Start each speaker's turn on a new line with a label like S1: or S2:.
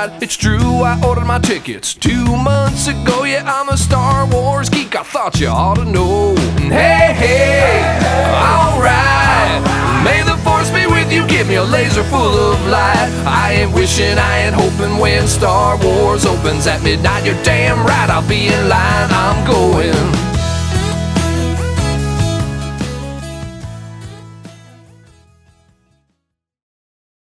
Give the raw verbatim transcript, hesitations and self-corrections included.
S1: ride. It's true, I ordered my tickets two months ago. Yeah, I'm a Star Wars geek, I thought you ought to know. And hey, hey, alright. May the force be with you, give me a laser full of light. I ain't wishing, I ain't hoping when Star Wars opens at midnight. You're damn right, I'll be in line, I'm going.